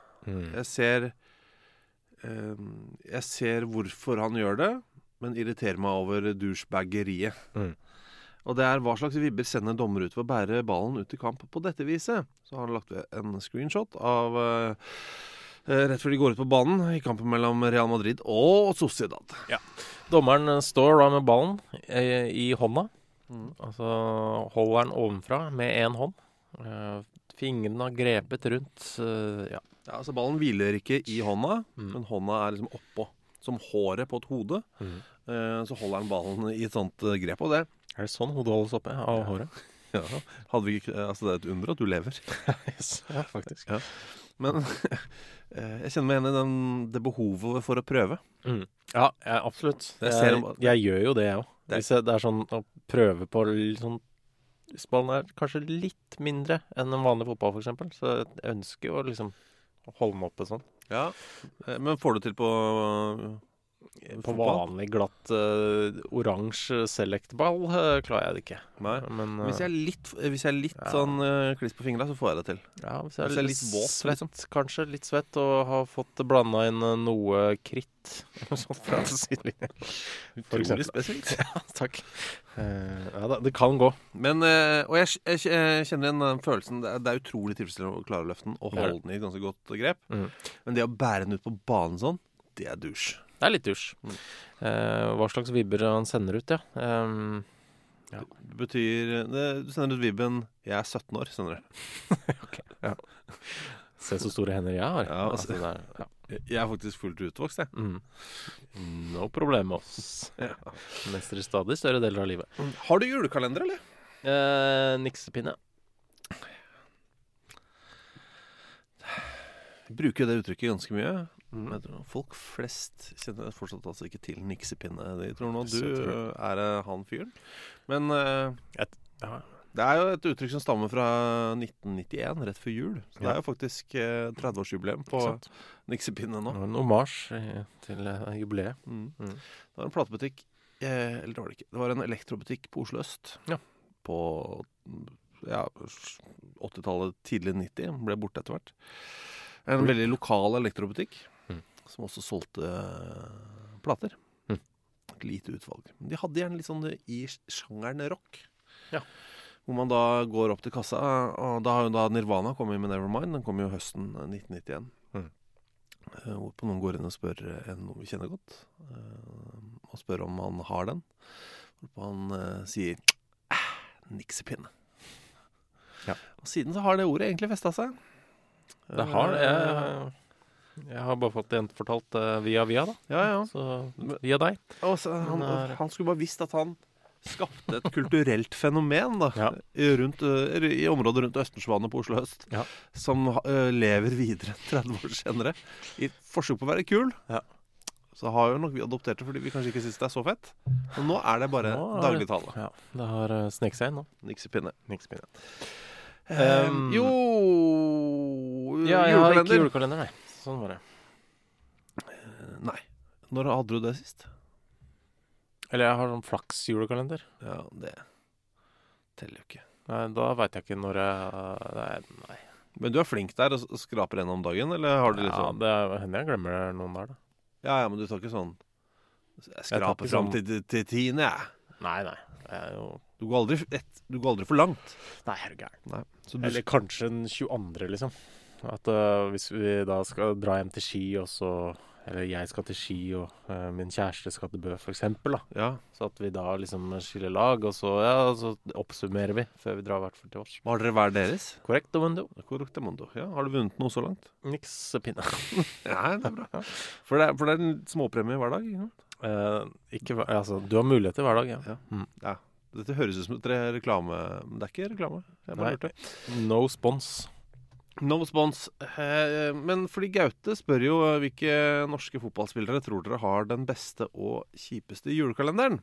Jeg ser hvorfor han gjør det, men irriterer meg over douchebaggeriet. Og det er hva slags vibber sender dommer ut for å bære ballen ut i kamp på dette viset. Så har han lagt ved en screenshot av rett før de går ut på banen i kampen mellom Real Madrid og Sociedad. Ja. Dommeren står da med ballen i hånda. Altså holder den ovenfra med en hånd. Fingrene har grepet rundt. Ja, altså ballen hviler ikke i hånda, men hånda er liksom oppå. Som håret på et hode. Så holder han ballen i et sånt grep. Og det er det sånn hodet holdes oppe av håret? Ja, hadde vi ikke, altså det er et under at du lever. Yes, ja, faktisk. Ja. Men jeg kjenner meg igjen i det behovet for å prøve. Ja, absolutt. Jeg gjør jo det, jeg også. Hvis det er sånn å prøve på sånn, hvis ballen er kanskje litt mindre enn en vanlig fotball, for eksempel, så jeg ønsker jo liksom å holde den oppe sånn. Ja, men får du til på vanlig glatt oransje select-ball klarer jeg det ikke. Nei, men hvis jeg er litt sånn kliss på fingrene, så får jeg det til. Ja, hvis jeg er litt våt, liksom. Kanskje litt svett og har fått blandet inn noe kritt sånn fra sidelinjen. Utrolig spesifikt. Ja, takk. Ja, det kan gå. Men, og jeg kjenner den følelsen, det er utrolig tilfredsstillende å klare å løfte den og holde den i et ganske godt grep. Men det å bære den ut på banen sånn, det er douche. Det er litt douche. Hva slags vibber han sender ut, ja. Ja. Det betyr du sender ut vibben 'jeg er 17 år', skjønner du. Okay, ja. Se så store hender jeg har. Ja, altså, jeg er faktisk fullt utvokst, jeg. No problem med oss. Mestrer stadig større deler av livet. Har du julekalender, eller? Niksepinne. Jeg bruker det uttrykket ganske mye. Men jeg tror folk flest kjenner fortsatt altså ikke til niksepinne. De tror nå du er han fyren. Men det er jo et uttrykk som stammer fra 1991, rett før jul. Så det er jo faktisk 30-årsjubileum på niksepinne nå. En omasj til jubileet. Det var en platebutikk, eller det var det ikke. Det var en elektrobutikk på Oslo Øst. Ja. På 80-tallet, tidlig 90, ble borte etter hvert. En veldig lokal elektrobutikk, som også solgte plater. Et lite utvalg. Men de hadde gjerne litt sånn i sjangeren rock. Ja. Hvor man da går opp til kassa, og da har jo da Nirvana kommet med Nevermind. Den kom jo høsten 1991. Hvorpå noen går inn og spør noen vi kjenner godt, og spør om han har den. Hvorpå han sier niksepinne. Ja. Og siden så har det ordet egentlig festet seg. Det har det. Jeg har bare fått det fortalt via da. Ja. Så via deg. Han skulle bare visst at han skapte et kulturelt fenomen da, i området rundt Østensvannet på Oslo Øst, som lever videre 30 år senere. I forsøk på å være kul. Ja. Så har jo nok vi adoptert det fordi vi kanskje ikke synes det er så fett. Men nå er det bare dagligtale. Ja, det har snekt seg inn nå. Niksepinne. Jeg har ikke julekalender, nei. Sånn var det. Nei. Når hadde du det sist? Eller jeg har sånn flaks-julekalender. Ja, det teller jo ikke. Nei, da vet jeg ikke når jeg... Nei. Men du er flink der og skraper en om dagen, eller har du liksom... Ja, det hender jeg glemmer noen der, da. Ja, men du tar ikke sånn... Jeg skraper frem til 10, jeg. Nei. Jeg er jo... Du går aldri for langt. Nei, er du gæren. Nei. Eller kanskje den 22, liksom. At hvis vi da skal dra hjem til Ski, og så... Eller jeg skal til Ski, og min kjæreste skal til Bø, for eksempel, da. Ja. Så at vi da liksom skiller lag, og så oppsummerer vi før vi drar hvert fall til oss. Har dere hver deres? Korrekt, Mundo. Korrekt, Mundo. Ja, har du vunnet noe så langt? Niksepinne. Ja, det er bra. For det er en småpremie hver dag, ikke sant? Altså, du har muligheter hver dag, ja. Ja. Dette høres ut som et reklame, men det er ikke reklame. Jeg bare hørte det. No spons. No spons. Men fordi Gaute spør jo hvilke norske fotballspillere tror dere har den beste og kjipeste julekalenderen.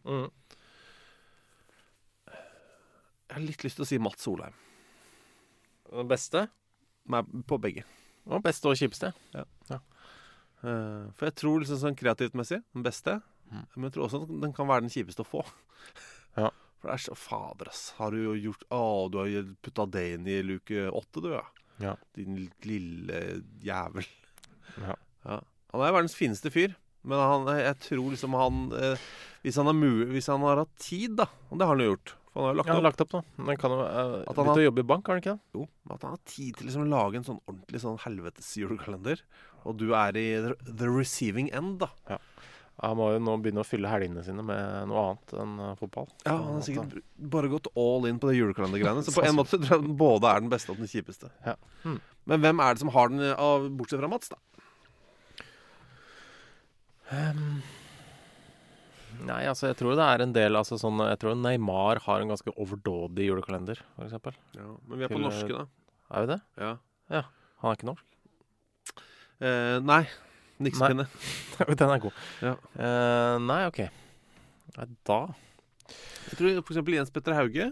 Jeg har litt lyst til å si Mats Solheim. Den beste? Nei, på begge. Og beste og kjipeste? Ja. For jeg tror liksom sånn kreativt messig, den beste. Men jeg tror også den kan være den kjipeste å få. Ja. For det er så fader, ass. Har du jo gjort... du har puttet det inn i luke 8, du, ja. Ja. Din lille jævel. Ja. Han er verdens fineste fyr. Men jeg tror liksom hvis han har hatt tid, da. Og det har han jo gjort. For han har lagt opp da. Men kan jo litt å jobbe i bank, har han ikke det? Jo, at han har tid til liksom å lage en sånn ordentlig sånn helvetes julekalender. Og du er i the receiving end, da. Ja. Han må jo nå begynne å fylle helgene sine med noe annet enn fotball. Ja, han har sikkert bare gått all in på det julekalendergreiene. Så på en måte tror jeg den både er den beste og den kjipeste. Ja. Men hvem er det som har den, bortsett fra Mats, da? Nei, altså jeg tror det er en del altså sånn, jeg tror Neymar har en ganske overdådig julekalender, for eksempel. Ja, men vi er på norske, da. Er vi det? Ja. Han er ikke norsk? Nei. Niksepinne. Den er god. Ja. Nei, ok. Da jeg tror for eksempel Jens Petter Hauge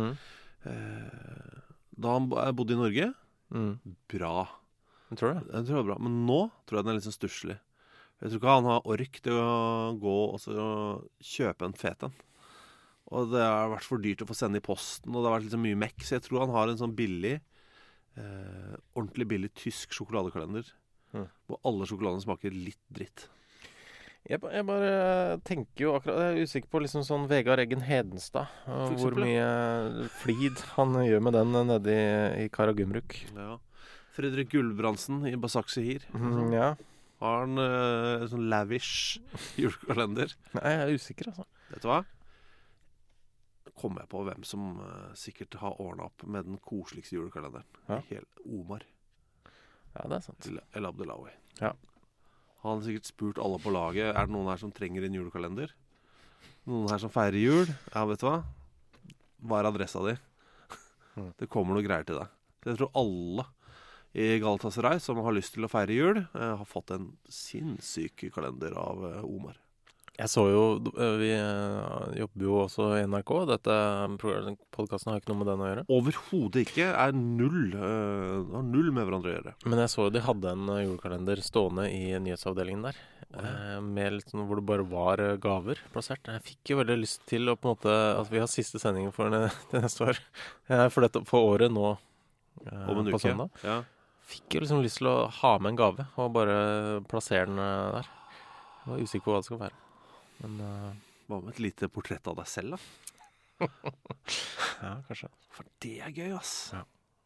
da han bodde i Norge bra. Jeg tror det. Jeg tror det var bra. Men nå tror jeg den er litt sånn stusslig. Jeg tror ikke han har ork til å gå og så kjøpe en fet en. Og det har vært for dyrt å få sende i posten, og det har vært litt så mye mekk. Så jeg tror han har en sånn billig ordentlig billig tysk sjokoladekalender hvor alle sjokoladene smaker litt dritt. Jeg bare tenker jo akkurat, jeg er usikker på liksom sånn Vegard Eggen Hedenstad, hvor mye flid han gjør med den nede i Karagumruk. Ja. Fredrik Gulbrandsen i Basak Sehir. Ja. Har han sånn lavish julekalender? Nei, jeg er usikker, altså. Vet du hva? Kommer jeg på hvem som sikkert har ordnet opp med den koseligste julekalenderen. Ja. Omar. Ja, det er sant. El Abdelawi. Ja. Han har sikkert spurt alle på laget, er det noen her som trenger en julekalender? Noen her som feirer jul? Ja, vet du hva? Hva er adressa di? Det kommer noe greier til deg. Så jeg tror alle i Galatasaray som har lyst til å feire jul, har fått en sinnssyk kalender av Omar. Jeg så jo, vi jobber jo også i NRK. Dette podcasten har ikke noe med den å gjøre. Overhodet ikke. Har null med hverandre å gjøre. Men jeg så jo de hadde en julekalender stående i nyhetsavdelingen der. Med litt sånn hvor det bare var gaver plassert. Jeg fikk jo veldig lyst til å på en måte at vi har siste sending for til neste år. For året nå på søndag. Ja. Fikk jo liksom lyst til å ha med en gave og bare plassere den der. Jeg var usikker på hva det skal være. Men hva med et lite portrett av deg selv, da? Ja, kanskje. For det er gøy, ass. Ja.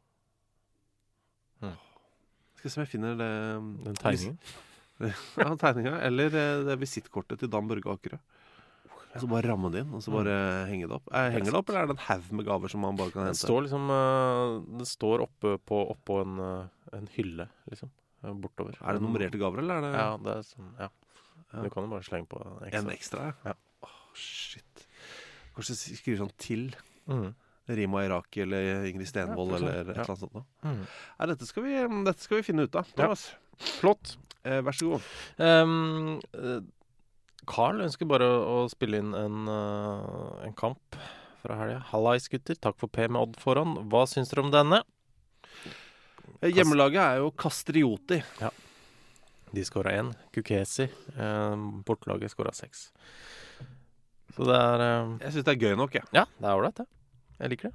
Skal jeg se om jeg finner det. Den tegningen? Ja, tegningen. Eller det visittkortet til Dan Børge Akerø. Og så bare ramme det inn, og så bare henge det opp. Henger det opp, eller er det en haug med gaver som man bare kan hente? Det står liksom det står oppå en hylle, liksom. Bortover. Er det nummererte gaver, eller er det? Ja, det er sånn, ja. Du kan jo bare slenge på en ekstra. Ja. Shit. Kanskje skrive sånn til Rima Iraki eller Ingrid Stenvold eller et eller annet sånt. Ja, dette skal vi finne ut av. Ja. Flott. Vær så god. Carl ønsker bare å spille inn en kamp fra helga. Hallais gutter, takk for P med Odd foran. Hva syns dere om denne? Hjemmelaget er jo Castrioti. Ja. De skåret 1. Kukesi. Bortelaget skåret 6. Så det er jeg synes det er gøy nok, ja. Ja, det er ålreit, det. Jeg liker det.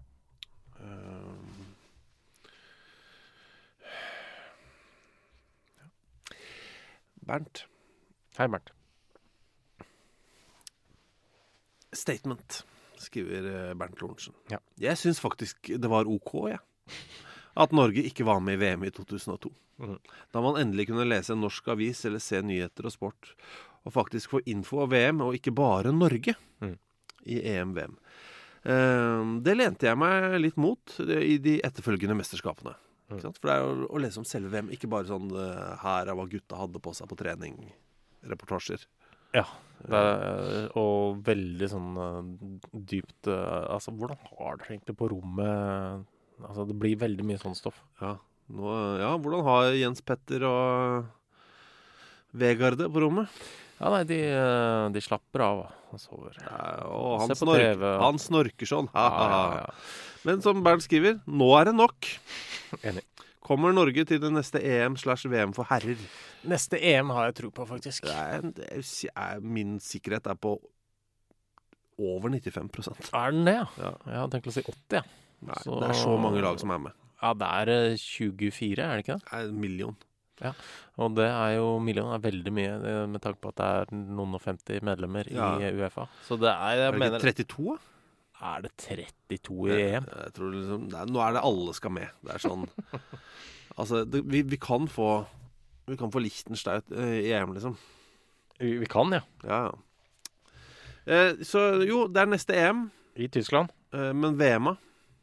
Bernt. Hei, Bernt. Statement, skriver Bernt Lorentzen. Ja. Jeg synes faktisk det var ok, ja. At Norge ikke var med i VM i 2002. Da man endelig kunne lese en norsk avis eller se nyheter og sport, og faktisk få info av VM, og ikke bare Norge i EM-VM. Det lente jeg meg litt mot i de etterfølgende mesterskapene. Ikke sant? For det er jo å lese om selve VM, ikke bare sånn her er hva gutta hadde på seg på trening, reportasjer. Ja, og veldig sånn dypt, altså hvordan har dere egentlig på rommet? Altså, det blir veldig mye sånn stoff. Ja, hvordan har Jens Petter og Vegard det på rommet? Ja, nei, de slapper av og sover. Ja, og han snorker sånn. Ja. Men som Bernt skriver, nå er det nok. Enig. Kommer Norge til det neste EM/VM for herrer? Neste EM har jeg tro på, faktisk. Min sikkerhet er på over 95%. Er den det, ja? Jeg hadde tenkt å si 80, ja. Nei, det er så mange lag som er med. Ja, det er 24, er det ikke det? Det er 1 million. Ja, og det er jo million er veldig mye, med tanke på at det er noen og 50 medlemmer i UEFA. Så det er, jeg mener... det 32? Er det 32 i EM? Jeg tror liksom, nå er det alle skal med. Det er sånn... altså, vi kan få Liechtenstein i EM, liksom. Vi kan, ja. Ja. Så jo, det er neste EM. I Tyskland. Men VM-a?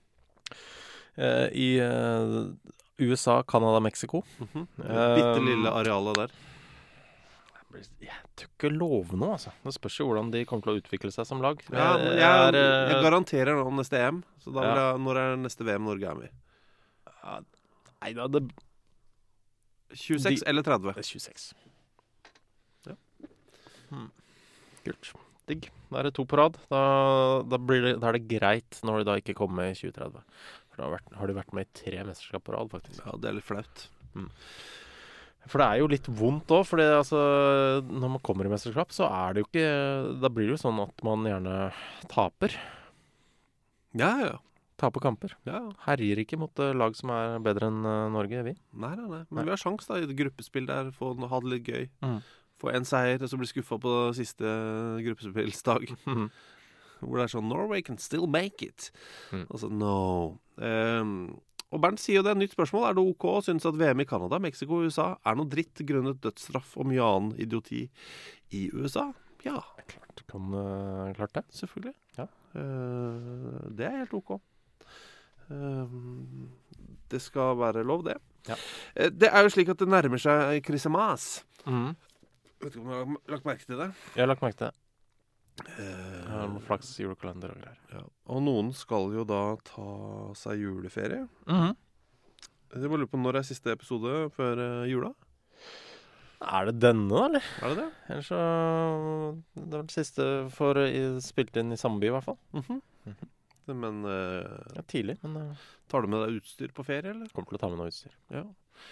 I USA, Canada, Mexico. Bitte lille arealet der. Jeg tør ikke love noe, altså. Det spørs jo hvordan de kommer til å utvikle seg som lag. Jeg garanterer nå neste EM. Så da når er neste VM Norge er med? Nei da, det 26 eller 30? 26. Ja. Kult. Digg. Da er det 2 på rad. Da er det greit når de da ikke kommer med i 2030. For da har de vært med i 3 mesterskap på rad, faktisk. Ja, det er litt flaut. For det er jo litt vondt også, fordi altså, når man kommer i mesterskap, så er det jo ikke... Da blir det jo sånn at man gjerne taper. Ja. Taper kamper. Ja. Herjer ikke mot lag som er bedre enn Norge, vi. Nei. Men vi har sjans da, i det gruppespill der, for å ha det litt gøy. Få en seier, og så bli skuffet på siste gruppespillsdag. Hvor det er sånn, Norway can still make it. Altså, no. Og Bernt sier jo det, nytt spørsmål. Er det ok å synes at VM i Canada, Mexico og USA er noe dritt grunnet dødsstraff og mye annen idioti i USA? Ja. Klart det. Selvfølgelig. Ja. Det er helt ok. Det skal være lov, det. Ja. Det er jo slik at det nærmer seg Christmas. Vet du om du har lagt merke til det? Jeg har lagt merke til det. Flaks julekalender og greier. Ja. Og noen skal jo da ta seg juleferie. Jeg bare lurer på når siste episode før jula? Er det denne, da, eller? Er det det? Ellers så det var det siste spilt inn i samme by, i hvert fall. Men Ja, tidlig, men tar du med deg utstyr på ferie, eller? kommer til å ta med noe utstyr. Ja.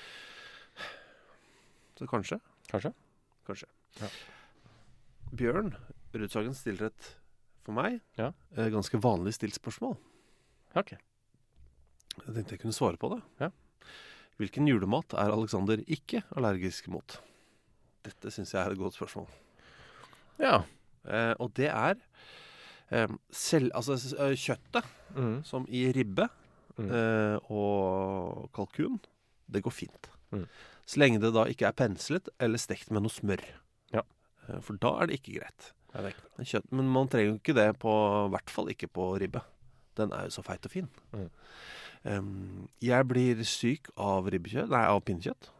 Så kanskje? Kanskje? Ja. Bjørn Rudsagen stiller et, for meg, Ja. Ganske vanlig stilt spørsmål. Ok. Jeg tenkte jeg kunne svare på det. Ja. Hvilken julemat er Alexander ikke allergisk mot? Dette synes jeg er et godt spørsmål. Ja. Og det er kjøttet, som i ribbe og kalkun, det går fint. Så lenge det da ikke er penslet eller stekt med noe smør. Ja. For da er det ikke greit. Ja, det er ikke bra. Kjøtt, men man trenger jo ikke det på, i hvert fall ikke på ribbe. Den er jo så feit og fin. Jeg blir syk av av pinnekjøtt.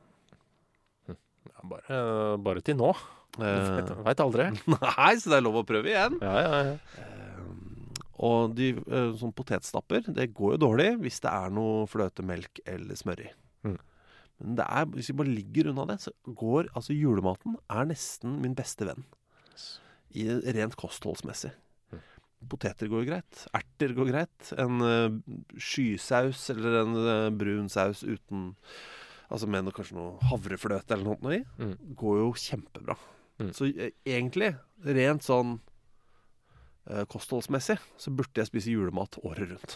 Ja, bare til nå. Vet aldri. Nei, så det er lov å prøve igjen. Ja. Og sånn potetstapper, det går jo dårlig hvis det er noe fløtemelk eller smør i. Men det er, hvis vi bare ligger unna det, så går, altså julematen er nesten min beste venn. Rent kostholdsmessig. Poteter går greit, erter går greit, en skysaus eller en brun saus uten, altså med kanskje noe havrefløte eller noe i, går jo kjempebra. Så egentlig, rent sånn kostholdsmessig, så burde jeg spise julemat året rundt.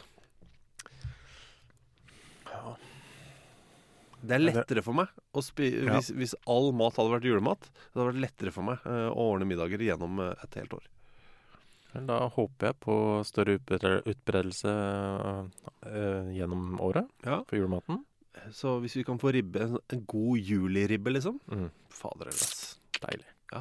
Ja. Det er lettere for meg å hvis all mat hadde vært julemat, det hadde vært lettere for meg å ordne middager gjennom et helt år. Da håper jeg på større utbredelse gjennom året for julematen. Så hvis vi kan få ribbe, en god juliribbe liksom, fader eller ass. Deilig. Ja,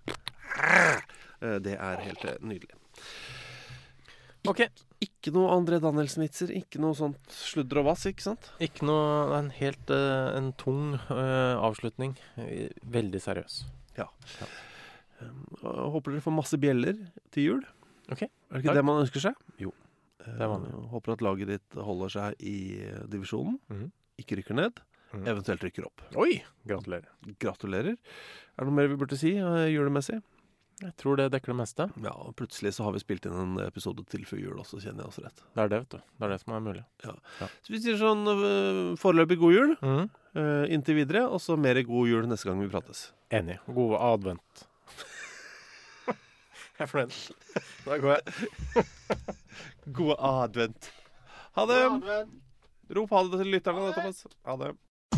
det er helt nydelig. Ok. Ikke noe André Danielsen-vitser, ikke noe sånt sludder og vass, ikke sant? Ikke noe, det er en helt en tung avslutning. Veldig seriøs. Ja. Håper dere får masse bjeller til jul. Ok. Er det ikke det man ønsker seg? Jo, det er vanlig. Håper at laget ditt holder seg i divisjonen, ikke rykker ned, eventuelt rykker opp. Oi, gratulerer. Gratulerer. Er det noe mer vi burde si julemessig? Jeg tror det dekker det meste. Ja, og plutselig så har vi spilt inn en episode til før jul også, kjenner jeg oss rett. Det er det, vet du. Det er det som er mulig. Ja. Så vi sier sånn foreløpig god jul, inntil videre, og så mer god jul neste gang vi prates. Enig. God advent. Jeg er fornøyd. Da går jeg. God advent. Ha det. Rop ha det til lytterne, Thomas. Ha det.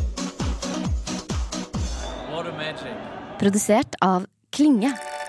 What a magic. Produsert av Klinge.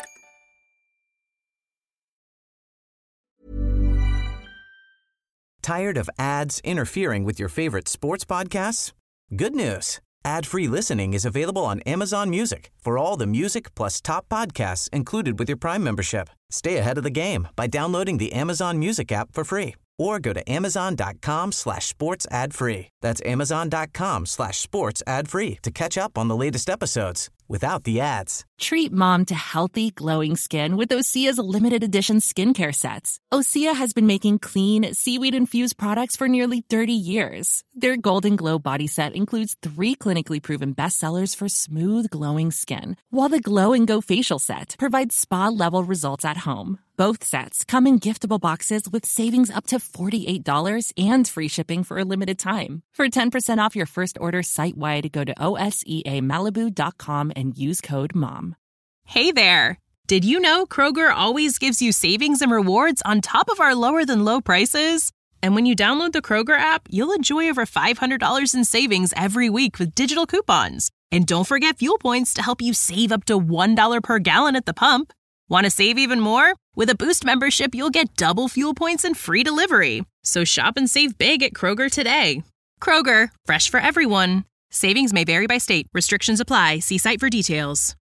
Tired of ads interfering with your favorite sports podcasts? Good news. Ad-free listening is available on Amazon Music for all the music plus top podcasts included with your Prime membership. Stay ahead of the game by downloading the Amazon Music app for free or go to amazon.com/sports ad free. That's amazon.com/sports ad free to catch up on the latest episodes without the ads. Treat mom to healthy, glowing skin with Osea's limited edition skincare sets. Osea has been making clean, seaweed-infused products for nearly 30 years. Their Golden Glow body set includes 3 clinically proven bestsellers for smooth, glowing skin, while the Glow and Go facial set provides spa-level results at home. Both sets come in giftable boxes with savings up to $48 and free shipping for a limited time. For 10% off your first order site-wide, go to OSEAMalibu.com and use code MOM. Hey there! Did you know Kroger always gives you savings and rewards on top of our lower-than-low prices? And when you download the Kroger app, you'll enjoy over $500 in savings every week with digital coupons. And don't forget fuel points to help you save up to $1 per gallon at the pump. Want to save even more? With a Boost membership, you'll get double fuel points and free delivery. So shop and save big at Kroger today. Kroger, fresh for everyone. Savings may vary by state. Restrictions apply. See site for details.